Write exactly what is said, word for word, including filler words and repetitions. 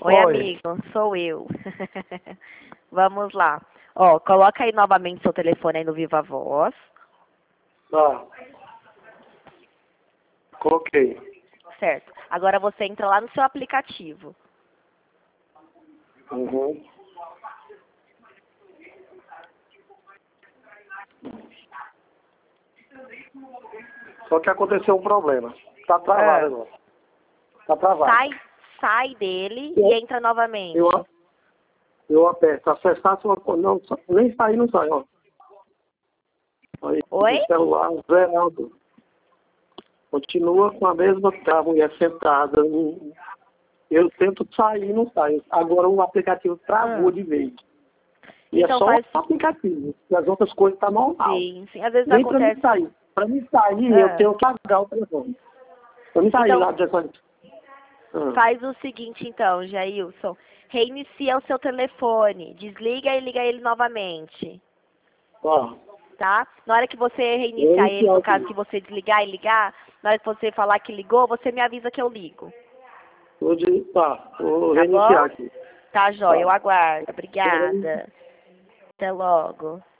Oi, Oi. amigo, sou eu. Vamos lá. Ó, coloca aí novamente seu telefone aí no Viva Voz. Tá. Coloquei. Certo. Agora você entra lá no seu aplicativo. Uhum. Só que aconteceu um problema. Tá travado Ah. agora. Tá travado. Sai, sai dele Eu- e entra novamente. Eu, eu aperto. Acessar sua conta. Não, só- nem sair não sai, ó. Aí, Oi? o celular zerado. Continua com a mesma a mulher sentada. Eu tento sair e não sai. Agora o aplicativo travou Ah. de vez. E Então é só faz- o aplicativo. E as outras coisas tá normal. Sim, sim. Às vezes Nem pra mim acontece. sair. Pra mim sair, Ah. eu tenho que apagar o telefone. Pra mim sair Então- lá do telefone. Ah. Faz o seguinte então, Jailson. Reinicia o seu telefone. Desliga e liga ele novamente. Ó. Tá? Na hora que você reiniciar Reiniciar ele, no aqui. caso que você desligar e ligar, na hora que você falar que ligou, você me avisa que eu ligo. Vou, de, tá, vou Tá reiniciar bom? aqui. Tá, jóia. Tá. Eu aguardo. Obrigada. Até logo.